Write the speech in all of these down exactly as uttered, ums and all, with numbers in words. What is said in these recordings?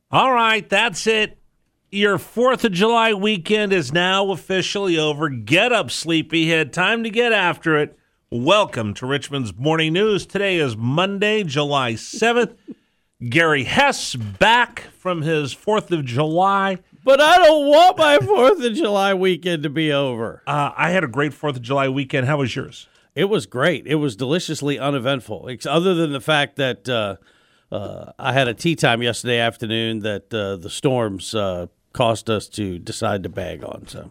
All right, that's it. Your fourth of July weekend is now officially over. Get up, sleepyhead. Time to get after it. Welcome to Richmond's Morning News. Today is Monday, July seventh. Gary Hess back from his fourth of July. But I don't want my fourth of July weekend to be over. Uh, I had a great fourth of July weekend. How was yours? It was great. It was deliciously uneventful, other than the fact that uh, uh, I had a tea time yesterday afternoon that uh, the storms uh, caused us to decide to bag on. So,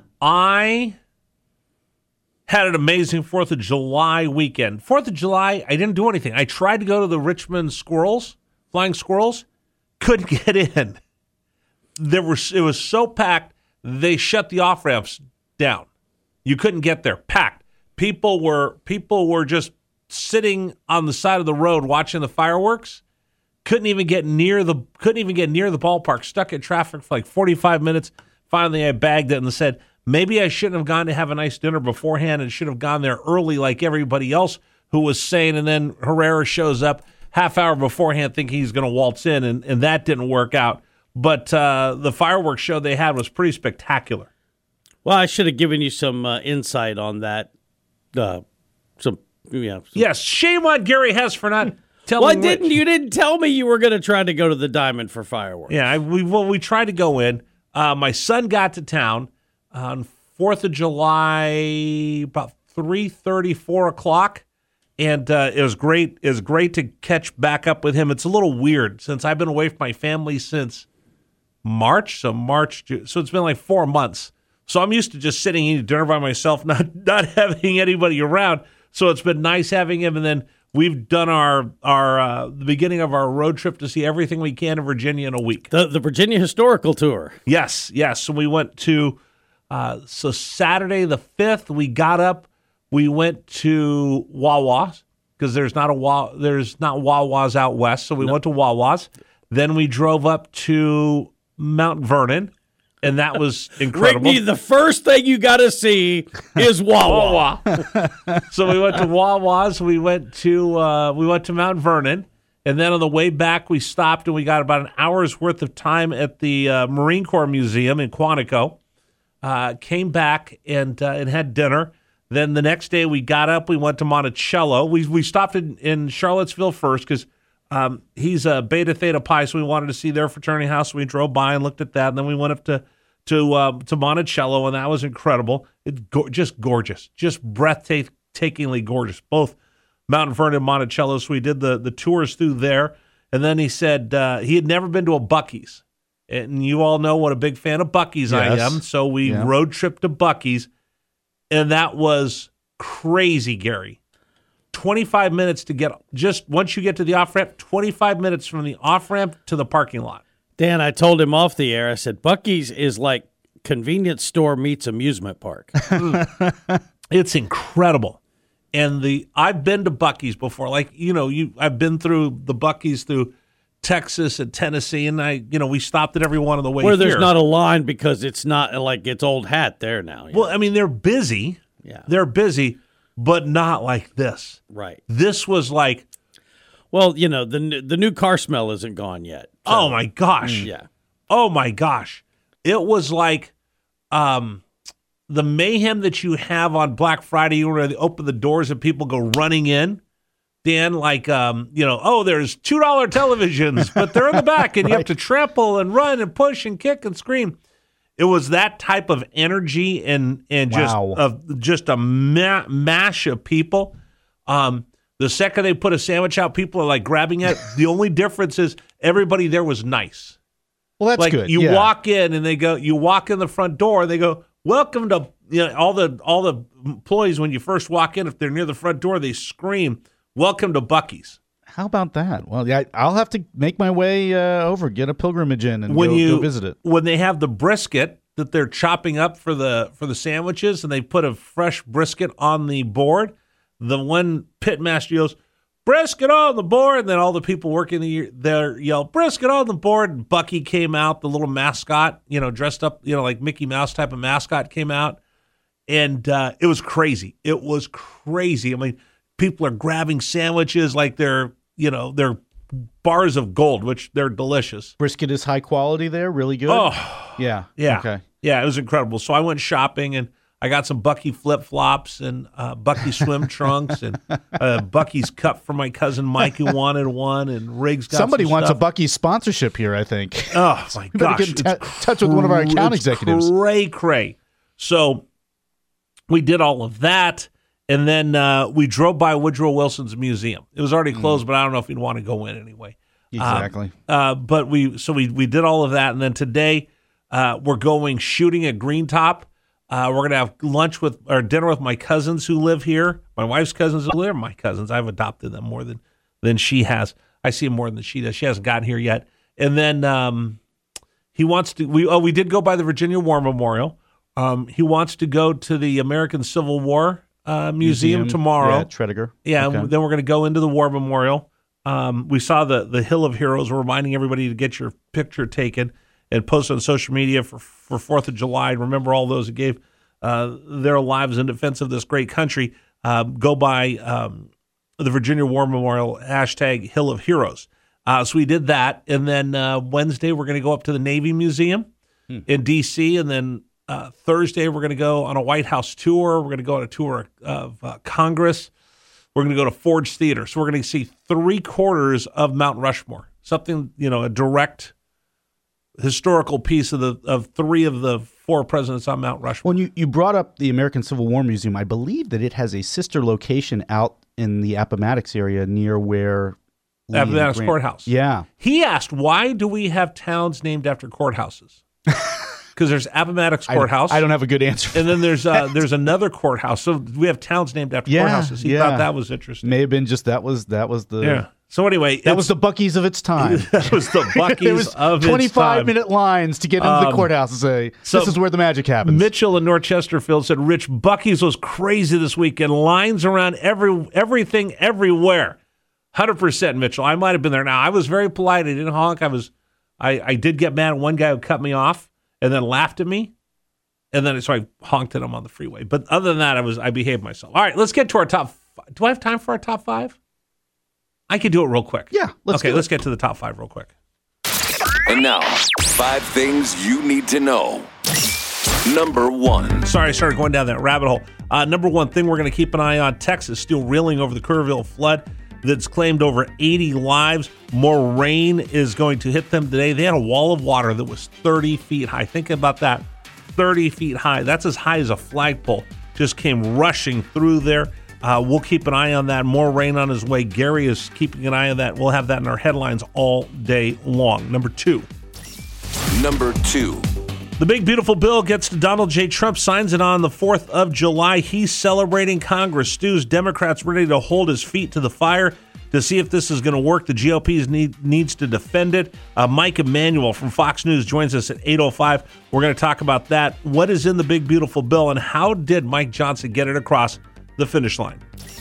I had an amazing fourth of July weekend. fourth of July, I didn't do anything. I tried to go to the Richmond Squirrels, Flying Squirrels, couldn't get in. There were, it was so packed, they shut the off-ramps down. You couldn't get there. Packed. People were people were just sitting on the side of the road watching the fireworks. Couldn't even get near the couldn't even get near the ballpark. Stuck in traffic for like forty-five minutes. Finally, I bagged it and said, maybe I shouldn't have gone to have a nice dinner beforehand and should have gone there early like everybody else who was saying. And then Herrera shows up half hour beforehand thinking he's going to waltz in, and, and that didn't work out. But uh, the fireworks show they had was pretty spectacular. Well, I should have given you some uh, insight on that. Uh, some, yeah. Some. Yes, shame on Gary Hess for not telling. Why didn't you didn't tell me you were going to try to go to the Diamond for fireworks? Yeah, I, we well we tried to go in. Uh, my son got to town on fourth of July about three thirty, four o'clock. And uh, it was great. It was great to catch back up with him. It's a little weird since I've been away from my family since March. So March, so it's been like four months. So I'm used to just sitting eating dinner by myself, not not having anybody around. So it's been nice having him. And then we've done our our uh, the beginning of our road trip to see everything we can in Virginia in a week. The the Virginia Historical Tour. Yes, yes. So we went to uh, so Saturday the fifth. We got up. We went to Wawa's because there's not a Wa- there's not Wawa's out west. So we no. went to Wawa's. Then we drove up to Mount Vernon, and that was incredible. Ricky, the first thing you got to see is Wawa. Wawa. So we went to Wawa's. We went to uh, we went to Mount Vernon, and then on the way back we stopped and we got about an hour's worth of time at the uh, Marine Corps Museum in Quantico. Uh, came back and uh, and had dinner. Then the next day we got up, we went to Monticello. We we stopped in, in Charlottesville first because um, he's a Beta Theta Pi, so we wanted to see their fraternity house. So we drove by and looked at that, and then we went up to to uh, to Monticello, and that was incredible. It's go- just gorgeous, just breathtakingly gorgeous. Both Mount Vernon and Monticello. So we did the the tours through there, and then he said uh, he had never been to a Buc-ee's, and you all know what a big fan of Buc-ee's yes. I am. So we yeah. road trip to Buc-ee's. And that was crazy, Gary. twenty-five minutes to get, just once you get to the off-ramp, twenty-five minutes from the off-ramp to the parking lot. Dan, I told him off the air, I said, Buc-ee's is like convenience store meets amusement park. It's incredible. And the I've been to Buc-ee's before. Like, you know, you I've been through the Buc-ee's through Texas and Tennessee, and I, you know, we stopped at every one on the way Where there's here. not a line because it's not like it's old hat there now. Well, know? I mean, they're busy. Yeah. They're busy, but not like this. Right. This was like, well, you know, the the new car smell isn't gone yet. So, oh my gosh. Yeah. Oh my gosh. It was like um, the mayhem that you have on Black Friday where they open the doors and people go running in. Dan, like, um, you know, oh, there's two dollar televisions, but they're in the back, and you have to trample and run and push and kick and scream. It was that type of energy and and just Wow. of just a ma- mash of people. Um, the second they put a sandwich out, people are like grabbing it. The only difference is everybody there was nice. Well, that's like good. you yeah. walk in and they go, you walk in the front door, and they go, welcome to, you know, all the all the employees when you first walk in. If they're near the front door, they scream, welcome to Buc-ee's. How about that? Well, yeah, I'll have to make my way uh, over, get a pilgrimage in, and when go, you go visit it. When they have the brisket that they're chopping up for the for the sandwiches, and they put a fresh brisket on the board, the one pitmaster yells, brisket on the board, and then all the people working the, there yell, brisket on the board, and Bucky came out, the little mascot, you know, dressed up, you know, like Mickey Mouse type of mascot came out, and uh, it was crazy. It was crazy. I mean, people are grabbing sandwiches like they're, you know, they're bars of gold, which they're delicious. Brisket is high quality there, really good. Oh, yeah, yeah, okay, yeah. It was incredible. So I went shopping and I got some Bucky flip flops and uh, Bucky swim trunks and uh, Bucky's cup for my cousin Mike who wanted one, and Riggs got somebody some wants stuff. a Bucky sponsorship here. I think. Oh my We better gosh! get in it's t- touch with one of our account it's executives. Cray cray. So we did all of that, and then uh, we drove by Woodrow Wilson's museum. It was already closed, mm. but I don't know if we'd want to go in anyway. Exactly. Um, uh, but we so we we did all of that, and then today uh, we're going shooting at Green Top. Uh, we're gonna have lunch with or dinner with my cousins who live here. My wife's cousins who live. My cousins. I've adopted them more than than she has. I see them more than she does. She hasn't gotten here yet. And then um, he wants to. We oh we did go by the Virginia War Memorial. Um, he wants to go to the American Civil War uh, Museum, Museum tomorrow. Yeah, Tredegar. Yeah. Okay. And then we're gonna go into the War Memorial. Um, we saw the the Hill of Heroes. We're reminding everybody to get your picture taken and post on social media for for Fourth of July. Remember all those who gave uh, their lives in defense of this great country. Uh, go by um, the Virginia War Memorial hashtag Hill of Heroes. Uh, so we did that, and then uh, Wednesday we're going to go up to the Navy Museum hmm. in D C, and then uh, Thursday we're going to go on a White House tour. We're going to go on a tour of uh, Congress. We're going to go to Ford Theater. So we're going to see three quarters of Mount Rushmore, something, you know, a direct historical piece of the of three of the four presidents on Mount Rushmore. When you, you brought up the American Civil War Museum, I believe that it has a sister location out in the Appomattox area near where Lee Appomattox Grant- Courthouse. Yeah. He asked, why do we have towns named after courthouses? Because there's Appomattox Courthouse. I, I don't have a good answer for And then there's uh, there's another courthouse. So we have towns named after Yeah, courthouses. He yeah. thought that was interesting. May have been just that was that was the Yeah. So anyway, that was the Buc-ee's of its time. that was the Buc-ee's There was of its twenty-five time. minute lines to get into Um, the courthouse and say, so this is where the magic happens. Mitchell in North Chesterfield said, Rich, Buc-ee's was crazy this weekend. Lines around every everything everywhere. one hundred percent, Mitchell. I might have been there. Now, I was very polite. I didn't honk. I was, I, I did get mad at one guy who cut me off and then laughed at me. And then so I honked at him on the freeway. But other than that, I was I behaved myself. All right, let's get to our top five. Do I have time for our top five? I could do it real quick. Yeah, let's Okay, do let's it. get to the top five real quick. And now, five things you need to know. Number one. Sorry, I started going down that rabbit hole. Uh, number one thing we're going to keep an eye on, Texas still reeling over the Kerrville flood that's claimed over eighty lives. More rain is going to hit them today. They had a wall of water that was thirty feet high. Think about that, thirty feet high. That's as high as a flagpole. Just came rushing through there. Uh, we'll keep an eye on that. More rain on his way. Gary is keeping an eye on that. We'll have that in our headlines all day long. Number two. Number two. The big, beautiful bill gets to Donald J. Trump, signs it on the fourth of July. He's celebrating Congress. Stu's Democrats ready to hold his feet to the fire to see if this is going to work. The G O P need, needs to defend it. Uh, Mike Emanuel from Fox News joins us at eight oh five. We're going to talk about that. What is in the big, beautiful bill, and how did Mike Johnson get it across the finish line?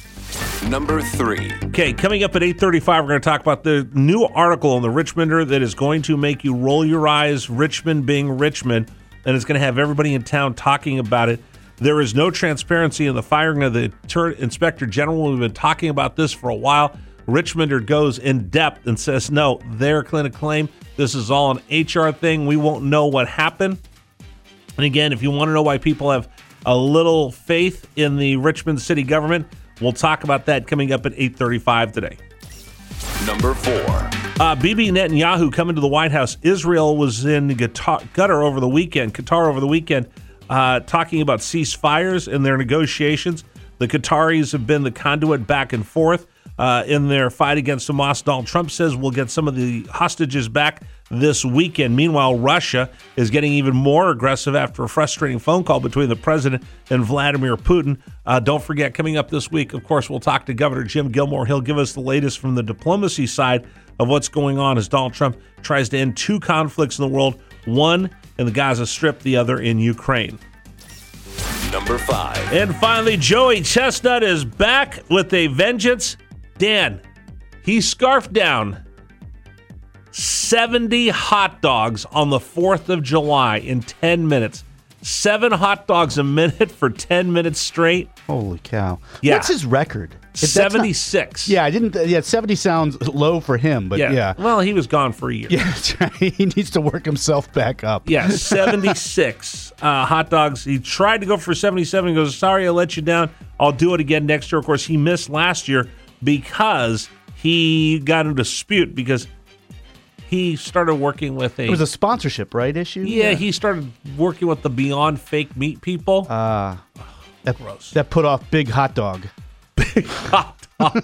Number three. Okay, coming up at eight thirty-five, we're going to talk about the new article in the Richmonder that is going to make you roll your eyes, Richmond being Richmond, and it's going to have everybody in town talking about it. There is no transparency in the firing of the Tur- Inspector General. We've been talking about this for a while. Richmonder goes in depth and says, no, their clinic claim, this is all an H R thing. We won't know what happened. And again, if you want to know why people have a little faith in the Richmond city government, we'll talk about that coming up at eight thirty-five today. Number four. Uh, Bibi Netanyahu coming to the White House. Israel was in Qatar, Qatar over the weekend, Qatar over the weekend, uh, talking about ceasefires in their negotiations. The Qataris have been the conduit back and forth uh, in their fight against Hamas. Donald Trump says we'll get some of the hostages back this weekend. Meanwhile, Russia is getting even more aggressive after a frustrating phone call between the president and Vladimir Putin. Uh, don't forget, coming up this week, of course, we'll talk to Governor Jim Gilmore. He'll give us the latest from the diplomacy side of what's going on as Donald Trump tries to end two conflicts in the world, one in the Gaza Strip, the other in Ukraine. Number five. And finally, Joey Chestnut is back with a vengeance. Dan, he scarfed down seventy hot dogs on the fourth of July in ten minutes. Seven hot dogs a minute for ten minutes straight. Holy cow. Yeah. What's his record? If that's seventy-six. Not, yeah, I didn't. Yeah, seventy sounds low for him, but yeah. yeah. Well, he was gone for a year. Yeah, that's right. He needs to work himself back up. Yeah, seventy-six uh, hot dogs. He tried to go for seventy-seven. He goes, sorry, I let you down. I'll do it again next year. Of course, he missed last year because he got in a dispute because he started working with a... It was a sponsorship, right, issue? Yeah, yeah. He started working with the Beyond Fake Meat people. Uh, that, Gross. That put off Big Hot Dog. Big Hot Dog.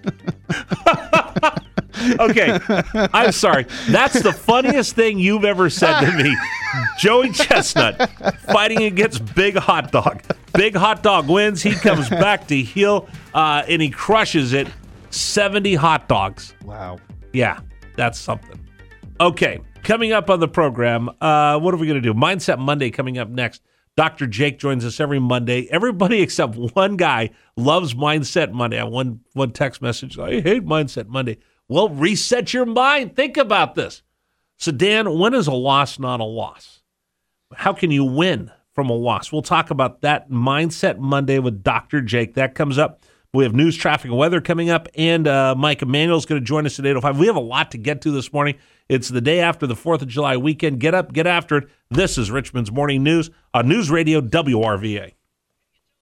Okay, I'm sorry. That's the funniest thing you've ever said to me. Joey Chestnut fighting against Big Hot Dog. Big Hot Dog wins. He comes back to heel, uh, and he crushes it. seventy hot dogs. Wow. Yeah, that's something. Okay, coming up on the program, uh, what are we going to do? Mindset Monday coming up next. Doctor Jake joins us every Monday. Everybody except one guy loves Mindset Monday. I one one text message, I hate Mindset Monday. Well, reset your mind. Think about this. So, Dan, when is a loss not a loss? How can you win from a loss? We'll talk about that Mindset Monday with Doctor Jake. That comes up. We have news, traffic, and weather coming up, and uh, Mike Emanuel is going to join us at eight oh five. We have a lot to get to this morning. It's the day after the fourth of July weekend. Get up, get after it. This is Richmond's Morning News on News Radio W R V A.